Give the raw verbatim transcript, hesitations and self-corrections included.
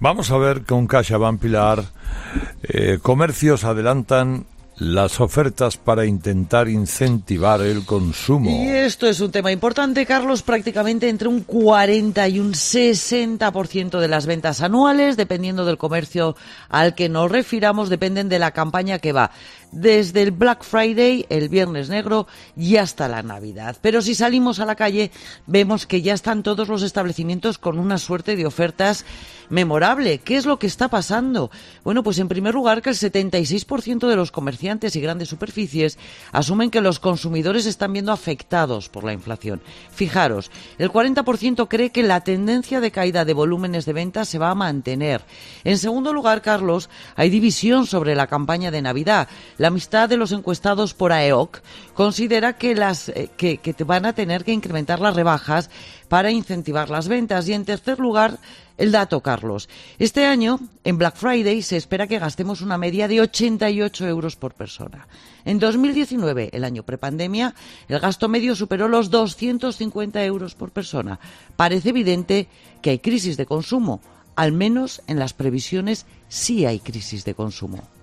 Vamos a ver con CaixaBank, Pilar. Eh, comercios adelantan las ofertas para intentar incentivar el consumo. Y esto es un tema importante, Carlos. Prácticamente entre un cuarenta y un sesenta por ciento de las ventas anuales, dependiendo del comercio al que nos refiramos, dependen de la campaña que va desde el Black Friday, el Viernes Negro, y hasta la Navidad. Pero si salimos a la calle, vemos que ya están todos los establecimientos con una suerte de ofertas memorable. ¿Qué es lo que está pasando? Bueno, pues en primer lugar que el setenta y seis por ciento de los comerciantes y grandes superficies asumen que los consumidores están viendo afectados por la inflación. Fijaros, el cuarenta por ciento cree que la tendencia de caída de volúmenes de ventas se va a mantener. En segundo lugar, Carlos, hay división sobre la campaña de Navidad. La mitad de los encuestados por A E O C considera que, las, eh, que, que te van a tener que incrementar las rebajas para incentivar las ventas. Y en tercer lugar, el dato, Carlos. Este año, en Black Friday, se espera que gastemos una media de ochenta y ocho euros por persona. En dos mil diecinueve, el año prepandemia, el gasto medio superó los doscientos cincuenta euros por persona. Parece evidente que hay crisis de consumo. Al menos en las previsiones sí hay crisis de consumo.